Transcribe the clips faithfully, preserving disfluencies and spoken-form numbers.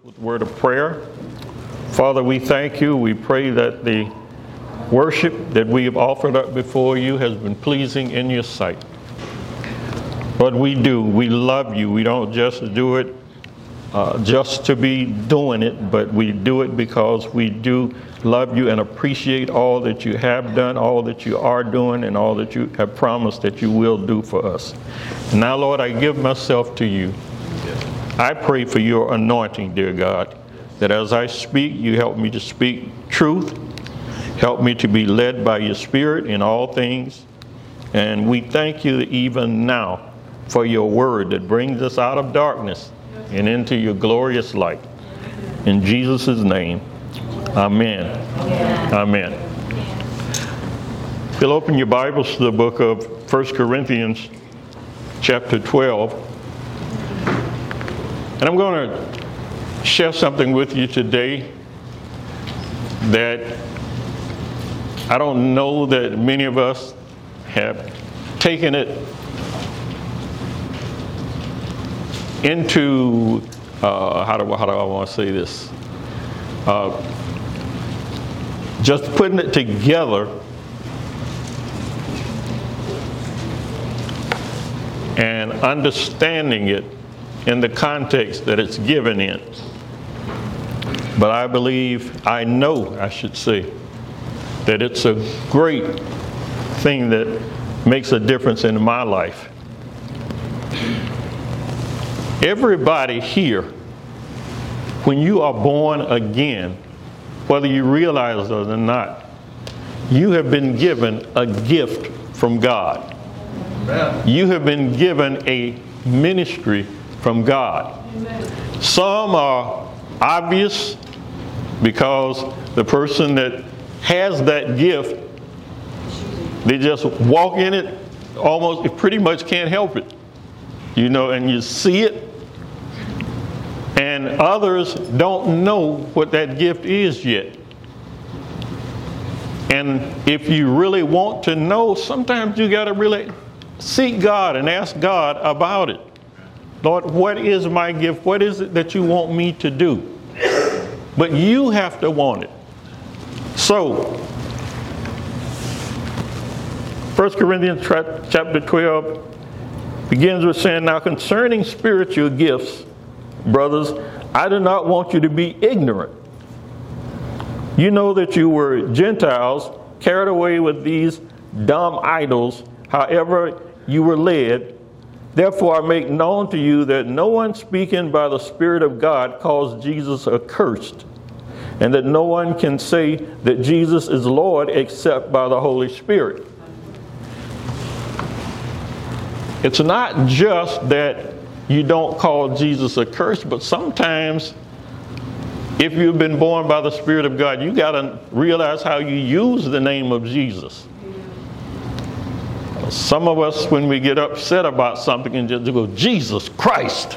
With the word of prayer. Father, we thank you. We pray that the worship that we have offered up before you has been pleasing in your sight. But we do. We love you. We don't just do it uh, just to be doing it, but we do it because we do love you and appreciate all that you have done, all that you are doing, and all that you have promised that you will do for us. And now, Lord, I give myself to you. I pray for your anointing, dear God, that as I speak, you help me to speak truth. Help me to be led by your Spirit in all things. And we thank you even now for your word that brings us out of darkness and into your glorious light. In Jesus' name, amen. Amen. If you'll open your Bibles to the book of First Corinthians chapter twelve. And I'm going to share something with you today that I don't know that many of us have taken it into, uh, how do, how do I want to say this? Uh, just putting it together and understanding it in the context that it's given in. But I believe, I know, I should say, that it's a great thing that makes a difference in my life. Everybody here, when you are born again, whether you realize it or not, you have been given a gift from God. Amen. You have been given a ministry from God. Amen. Some are obvious because the person that has that gift, they just walk in it, almost, it pretty much can't help it. You know, and you see it. And others don't know what that gift is yet. And if you really want to know, sometimes you got to really seek God and ask God about it. Lord, what is my gift? What is it that you want me to do? But you have to want it. So, First Corinthians chapter twelve begins with saying, "Now concerning spiritual gifts, brothers, I do not want you to be ignorant. You know that you were Gentiles, carried away with these dumb idols, however you were led. Therefore, I make known to you that no one speaking by the Spirit of God calls Jesus accursed, and that no one can say that Jesus is Lord except by the Holy Spirit." It's not just that you don't call Jesus accursed, but sometimes if you've been born by the Spirit of God, you got to realize how you use the name of Jesus. Some of us, when we get upset about something, and just go, "Jesus Christ."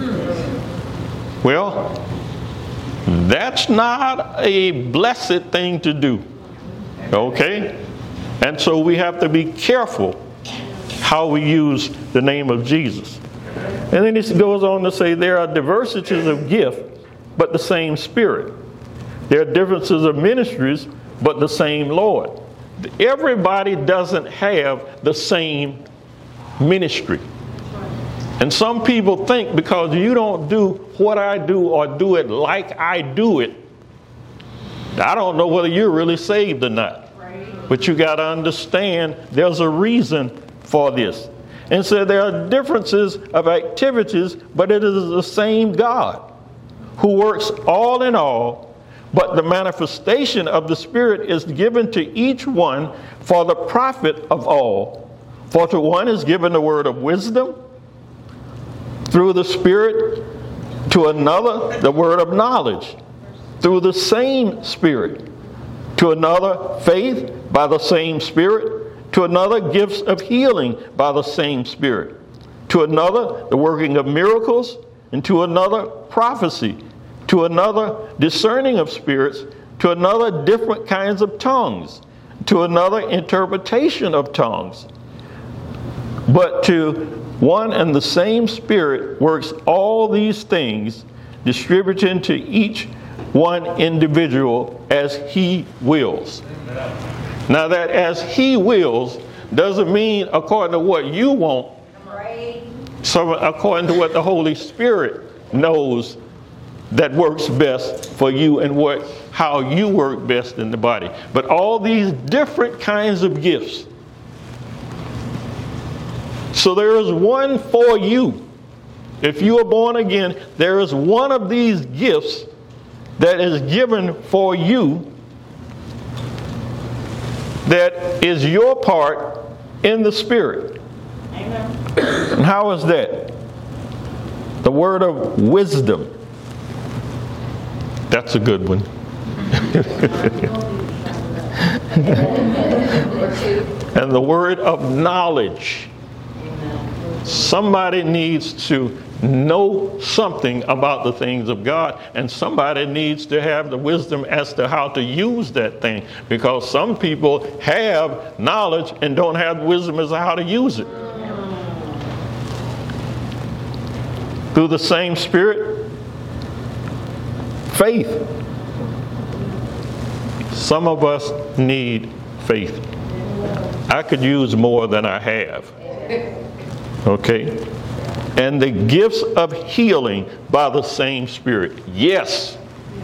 Well, that's not a blessed thing to do. Okay? And so we have to be careful how we use the name of Jesus. And then it goes on to say there are diversities of gift, but the same Spirit. There are differences of ministries, but the same Lord. Everybody doesn't have the same ministry. And some people think because you don't do what I do or do it like I do it, I don't know whether you're really saved or not. Right. But you got to understand there's a reason for this. And so there are differences of activities, but it is the same God who works all in all. But the manifestation of the Spirit is given to each one for the profit of all. For to one is given the word of wisdom through the Spirit, to another the word of knowledge through the same Spirit, to another faith by the same Spirit, to another gifts of healing by the same Spirit, to another the working of miracles, and to another prophecy, to another discerning of spirits, to another different kinds of tongues, to another interpretation of tongues. But to one and the same Spirit works all these things, distributing to each one individual as he wills. Now that as he wills doesn't mean according to what you want. So according to what the Holy Spirit knows that works best for you and what how you work best in the body. But all these different kinds of gifts. So there is one for you. If you are born again, there is one of these gifts that is given for you that is your part in the Spirit. Amen. And how is that? The word of wisdom. That's a good one. And the word of knowledge. Somebody needs to know something about the things of God, and somebody needs to have the wisdom as to how to use that thing, because some people have knowledge and don't have wisdom as to how to use it. Through the same Spirit, faith. Some of us need faith. I could use more than I have. Okay? And the gifts of healing by the same Spirit. Yes.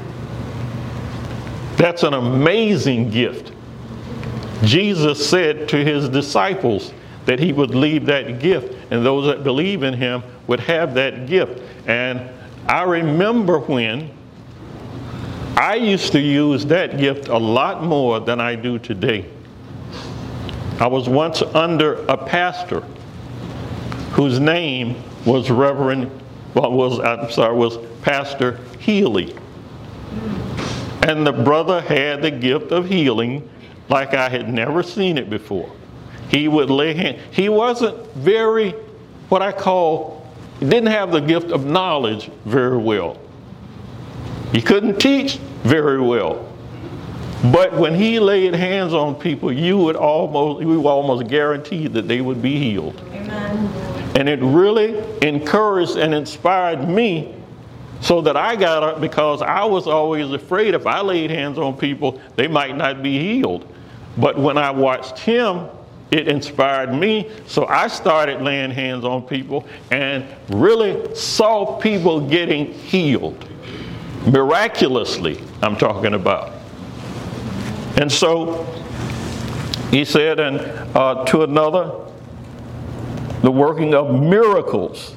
That's an amazing gift. Jesus said to his disciples that he would leave that gift, and those that believe in him would have that gift. And I remember when I used to use that gift a lot more than I do today. I was once under a pastor whose name was Reverend, well, was I'm sorry, was Pastor Healy. And the brother had the gift of healing like I had never seen it before. He would lay hands. He wasn't very, what I call, he didn't have the gift of knowledge very well. He couldn't teach very well. But when he laid hands on people, you would almost, you were almost guaranteed that they would be healed. Amen. And it really encouraged and inspired me so that I got up, because I was always afraid if I laid hands on people, they might not be healed. But when I watched him, it inspired me, so I started laying hands on people and really saw people getting healed. Miraculously, I'm talking about. And so he said, and uh, to another, the working of miracles.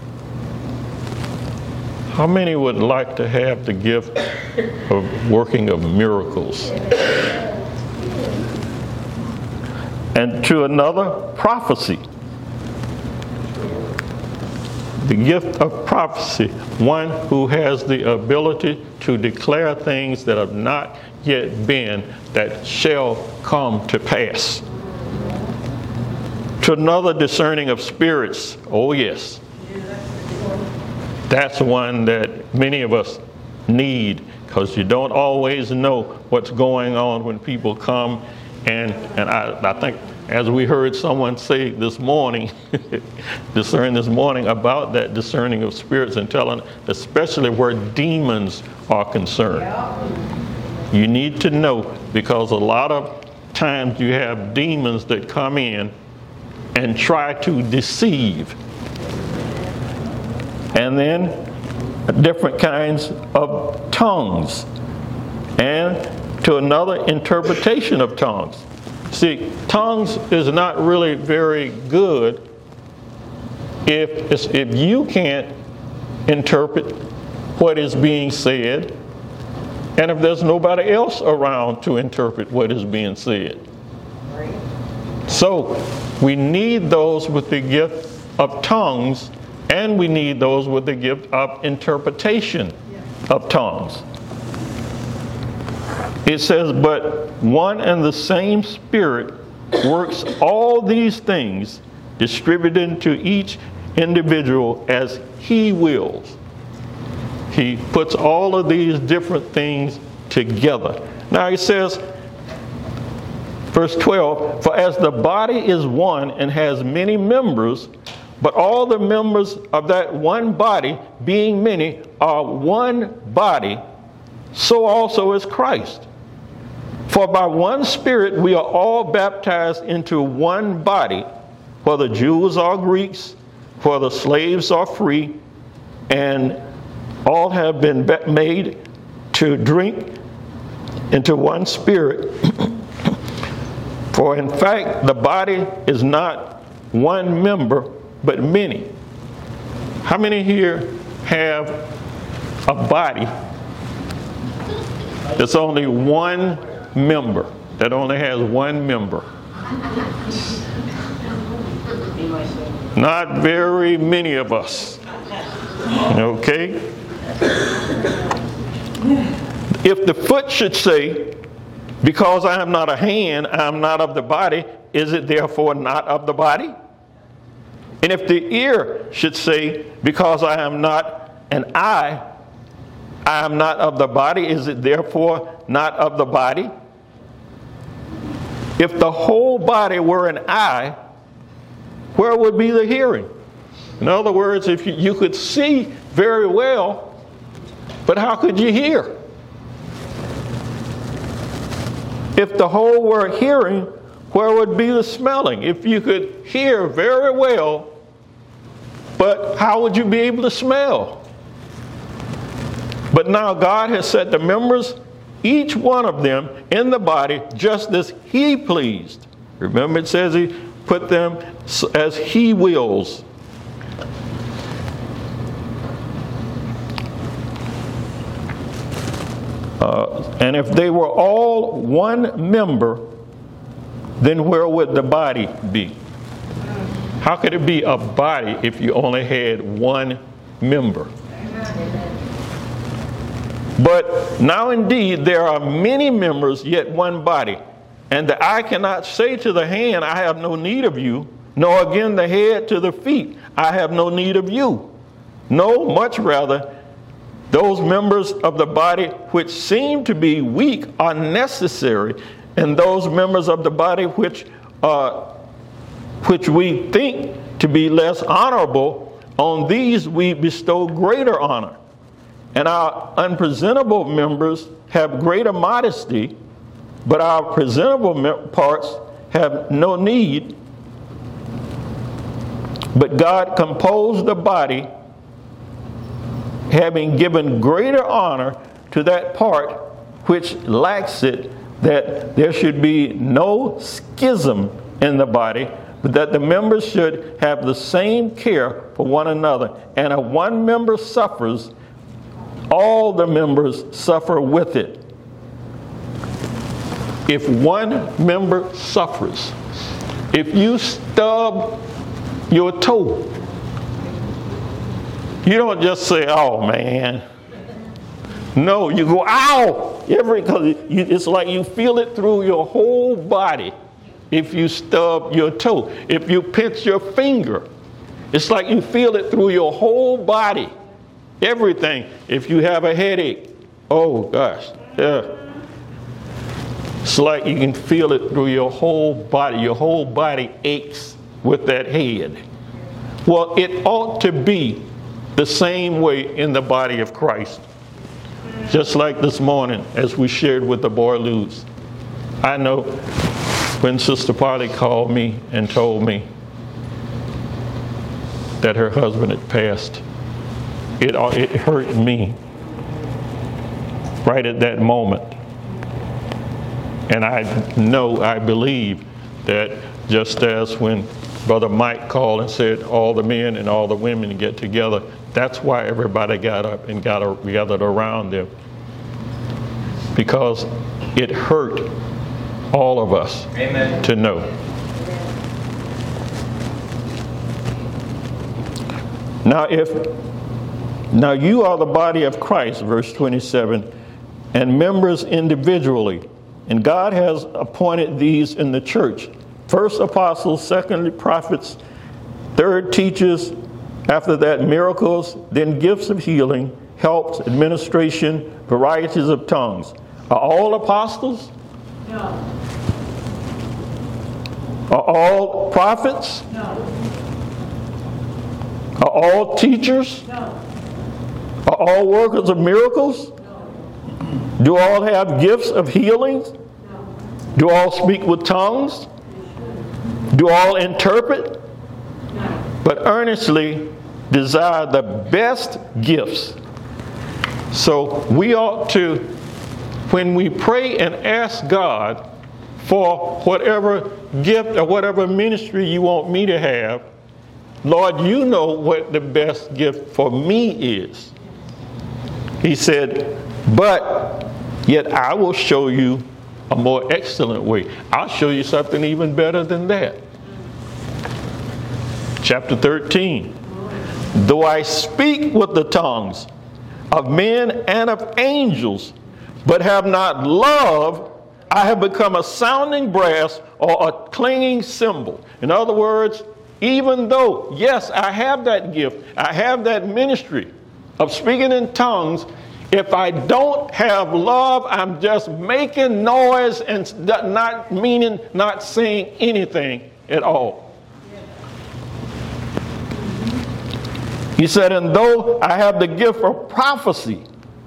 How many would like to have the gift of working of miracles? And to another, prophecy. The gift of prophecy, one who has the ability to declare things that have not yet been, that shall come to pass. To another, discerning of spirits. Oh yes. That's one that many of us need, because you don't always know what's going on when people come. And and I, I think, as we heard someone say this morning, discern this morning about that discerning of spirits, and telling, especially where demons are concerned. Yeah. You need to know, because a lot of times you have demons that come in and try to deceive. And then different kinds of tongues. And to another, interpretation of tongues. See, tongues is not really very good if it's, if you can't interpret what is being said, and if there's nobody else around to interpret what is being said. So we need those with the gift of tongues, and we need those with the gift of interpretation of tongues. It says, but one and the same Spirit works all these things, distributing to each individual as he wills. He puts all of these different things together. Now he says, verse twelve, for as the body is one and has many members, But all the members of that one body, being many, are one body, so also is Christ. For by one Spirit we are all baptized into one body, whether Jews or Greeks, whether slaves or free, and all have been made to drink into one Spirit. For in fact, the body is not one member, but many. How many here have a body that's only one member, that only has one member? Not very many of us. Okay? If the foot should say, because I am not a hand, I am not of the body, is it therefore not of the body? And if the ear should say, because I am not an eye, I am not of the body, is it therefore not of the body? If the whole body were an eye, where would be the hearing? In other words, if you, you could see very well, but how could you hear? If the whole were hearing, where would be the smelling? If you could hear very well, but how would you be able to smell? But now God has set the members, each one of them, in the body just as He pleased. Remember, it says He put them as He wills. Uh, and if they were all one member, then where would the body be? How could it be a body if you only had one member? But now indeed there are many members, yet one body. And the eye cannot say to the hand, I have no need of you, nor again the head to the feet, I have no need of you. No, much rather, those members of the body which seem to be weak are necessary, and those members of the body which uh, which we think to be less honorable, on these we bestow greater honor. And our unpresentable members have greater modesty, but our presentable parts have no need. But God composed the body, having given greater honor to that part which lacks it, that there should be no schism in the body, but that the members should have the same care for one another. And if one member suffers, all the members suffer with it. If one member suffers, if you stub your toe, you don't just say, oh man. No, you go, ow! Every, cause you, it's like you feel it through your whole body if you stub your toe. If you pinch your finger, it's like you feel it through your whole body. Everything. If you have a headache, oh gosh, yeah. It's like you can feel it through your whole body. Your whole body aches with that head. Well, it ought to be the same way in the body of Christ. Just like this morning, as we shared with the boy Luz. I know when Sister Polly called me and told me that her husband had passed, it, it hurt me right at that moment. And I know, I believe that just as when Brother Mike called and said all the men and all the women get together, that's why everybody got up and got gathered around them. Because it hurt all of us. Amen. To know. Now if now you are the body of Christ, verse twenty-seven, and members individually. And God has appointed these in the church. First apostles, secondly prophets, third teachers, after that miracles, then gifts of healing, helps, administration, varieties of tongues. Are all apostles? No. Are all prophets? No. Are all teachers? No. Are all workers of miracles? No. Do all have gifts of healings? No. Do all speak with tongues? Do all interpret? No. But earnestly desire the best gifts. So we ought to, when we pray and ask God for whatever gift or whatever ministry you want me to have, Lord, you know what the best gift for me is. He said, but yet I will show you a more excellent way. I'll show you something even better than that. Chapter thirteen. Though I speak with the tongues of men and of angels, but have not love, I have become a sounding brass or a clanging cymbal. In other words, even though, yes, I have that gift, I have that ministry of speaking in tongues, if I don't have love, I'm just making noise and not meaning, not saying anything at all. He said, and though I have the gift of prophecy,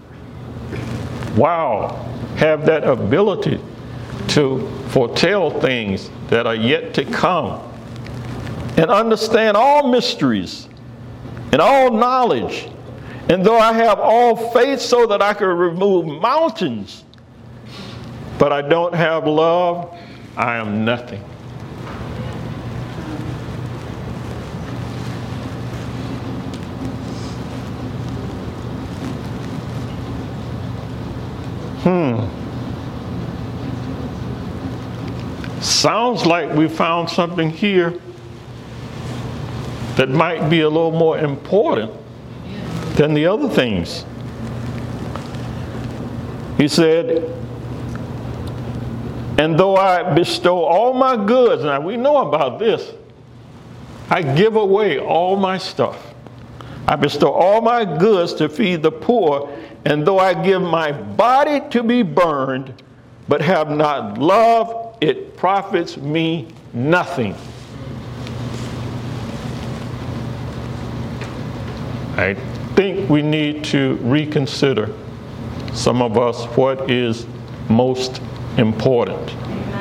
wow, have that ability to foretell things that are yet to come, and understand all mysteries and all knowledge, and though I have all faith so that I can remove mountains, but I don't have love, I am nothing. Hmm. Sounds like we found something here that might be a little more important than the other things. He said, and though I bestow all my goods, now we know about this, I give away all my stuff. I bestow all my goods to feed the poor, and though I give my body to be burned, but have not love, it profits me nothing. I think we need to reconsider, some of us, what is most important.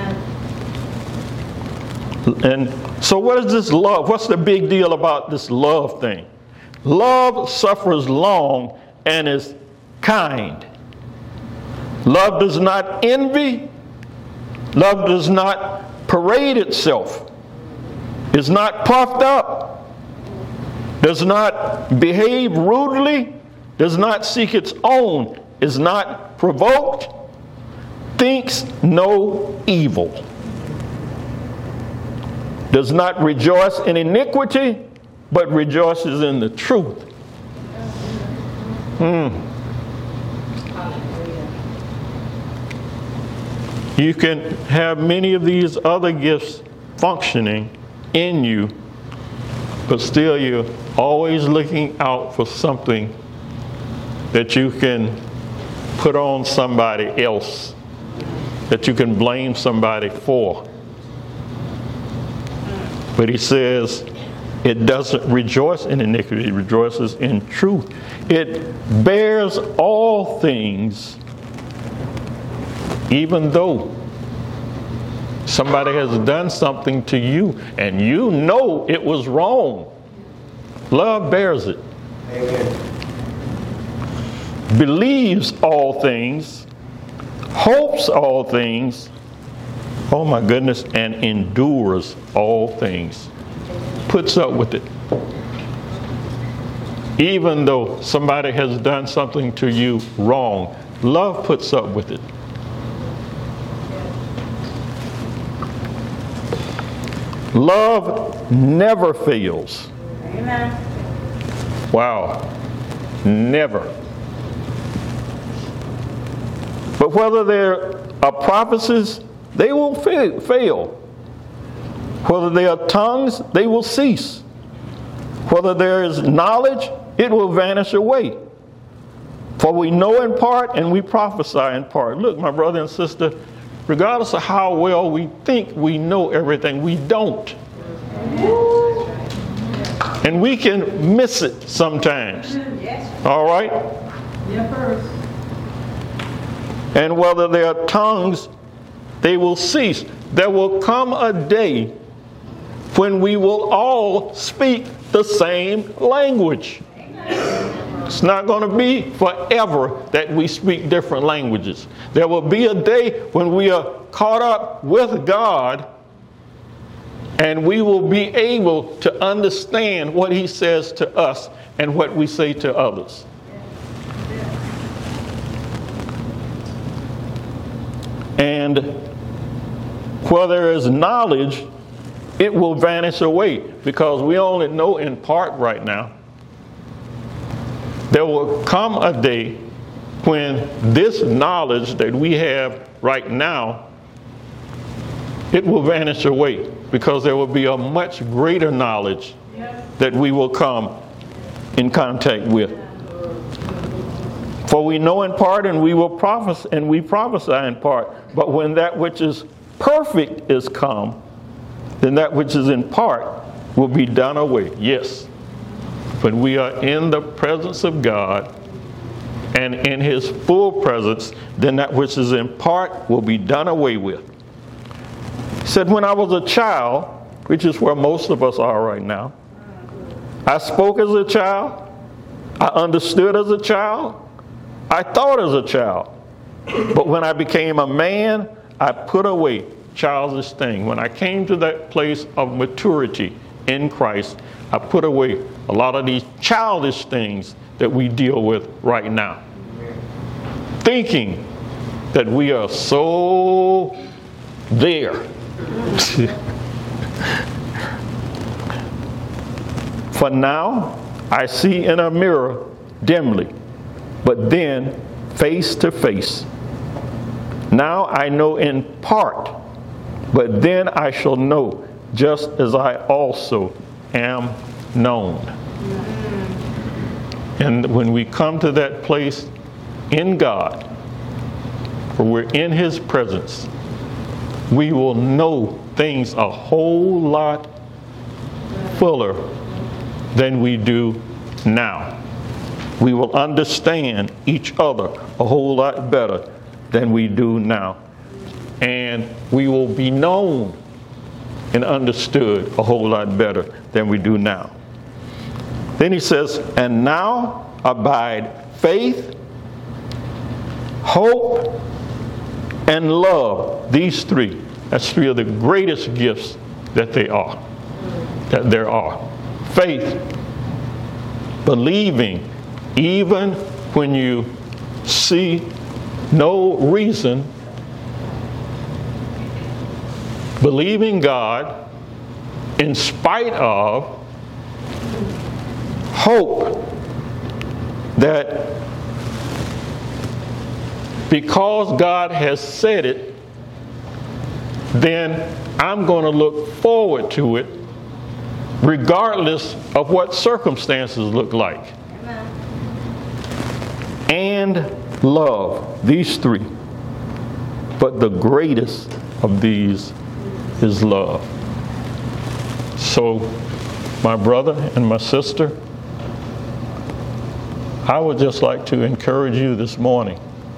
Amen. And so what is this love? What's the big deal about this love thing? Love suffers long and is kind. Love does not envy. Love does not parade itself. Is not puffed up. Does not behave rudely. Does not seek its own. Is not provoked. Thinks no evil. Does not rejoice in iniquity, but rejoices in the truth. Hmm. You can have many of these other gifts functioning in you, but still you're always looking out for something that you can put on somebody else, that you can blame somebody for. But he says it doesn't rejoice in iniquity, it rejoices in truth. It bears all things, even though somebody has done something to you and you know it was wrong. Love bears it. Amen. Believes all things, hopes all things, oh my goodness, and endures all things. Puts up with it. Even though somebody has done something to you wrong, love puts up with it. Love never fails. Amen. Wow. Never. But whether there are prophecies, they will fail. Whether there are tongues, they will cease. Whether there is knowledge, it will vanish away. For we know in part and we prophesy in part. Look, my brother and sister, regardless of how well we think we know everything, we don't. And we can miss it sometimes. Yes. All right? Yeah, first. And whether their tongues, they will cease. There will come a day when we will all speak the same language. It's not going to be forever that we speak different languages. There will be a day when we are caught up with God and we will be able to understand what He says to us and what we say to others. And where there is knowledge, it will vanish away because we only know in part right now. There will come a day when this knowledge that we have right now, it will vanish away because there will be a much greater knowledge that we will come in contact with. For we know in part and we will prophesy and we prophesy in part. But when that which is perfect is come, then that which is in part will be done away. Yes. When we are in the presence of God and in His full presence, then that which is in part will be done away with. He said, when I was a child, which is where most of us are right now, I spoke as a child, I understood as a child, I thought as a child. But when I became a man, I put away childish things. When I came to that place of maturity in Christ, I put away a lot of these childish things that we deal with right now. Thinking that we are so there. For now, I see in a mirror dimly, but then face to face. Now I know in part, but then I shall know just as I also am known. And when we come to that place in God, where we're in His presence, we will know things a whole lot fuller than we do now. We will understand each other a whole lot better than we do now. And we will be known and understood a whole lot better than we do now. Then he says, and now abide faith, hope, and love. These three. That's three of the greatest gifts that they are. That there are. Faith, believing, even when you see no reason, believing God in spite of, hope that because God has said it, then I'm going to look forward to it regardless of what circumstances look like. And love, these three. But the greatest of these is love. So, my brother and my sister, I would just like to encourage you this morning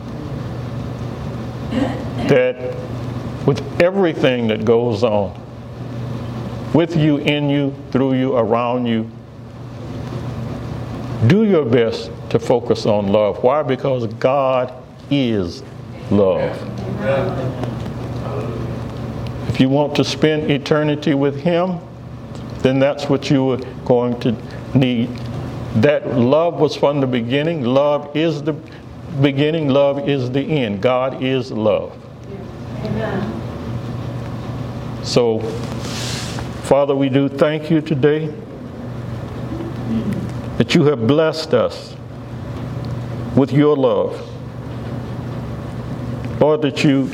that with everything that goes on, with you, in you, through you, around you, do your best to focus on love. Why? Because God is love. If you want to spend eternity with Him, then that's what you are going to need. That love was from the beginning. Love is the beginning. Love is the end. God is love. Amen. So, Father, we do thank you today that you have blessed us with your love. Lord, that you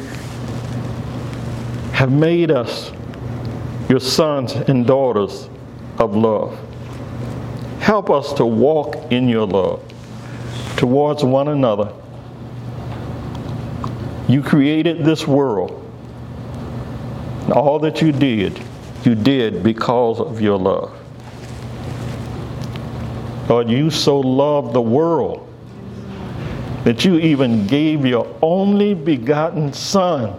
have made us your sons and daughters of love. Help us to walk in your love towards one another. You created this world. All that you did, you did because of your love. Lord, you so loved the world that you even gave your only begotten Son,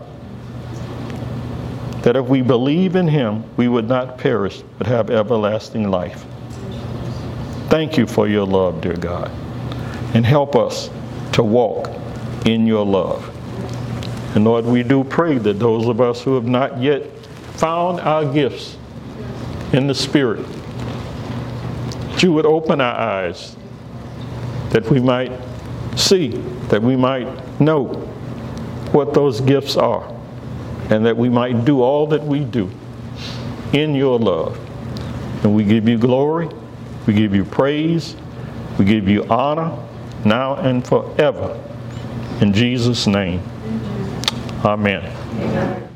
that if we believe in him, we would not perish, but have everlasting life. Thank you for your love, dear God. And help us to walk in your love. And Lord, we do pray that those of us who have not yet found our gifts in the Spirit, that you would open our eyes, that we might see, that we might know what those gifts are, and that we might do all that we do in your love. And we give you glory, we give you praise, we give you honor, now and forever. In Jesus' name, amen. Amen.